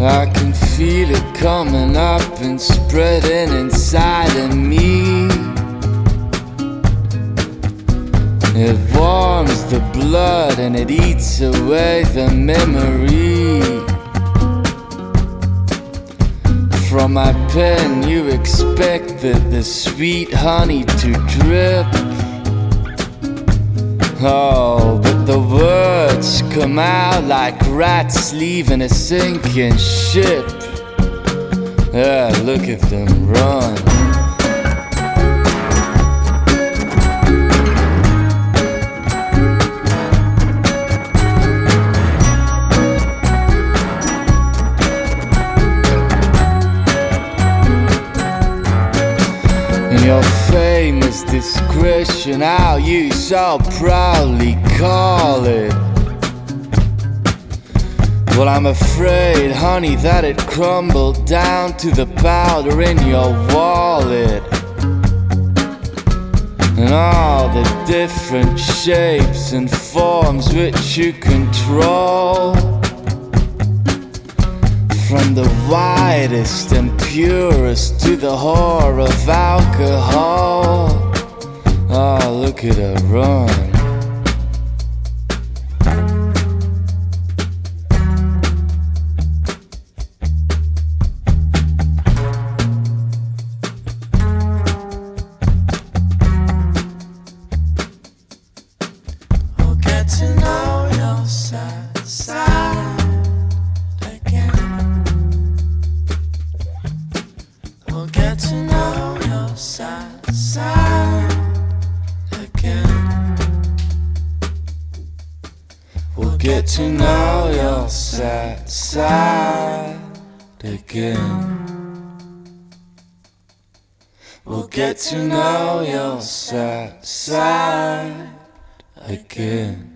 I can feel it coming up and spreading inside of me. It warms the blood and it eats away the memory. From my pen you expected the sweet honey to drip. Oh, but the words come out like rats leaving a sinking ship. Yeah, look at them run. Your famous discretion, how you so proudly call it. Well, I'm afraid, honey, that it crumbled down to the powder in your wallet. And all the different shapes and forms which you control. From the widest and purest to the horror of alcohol. Oh, look at her run. We'll get to know your side again. We'll get to know your side again. We'll get to know your side again. We'll get to know your side again.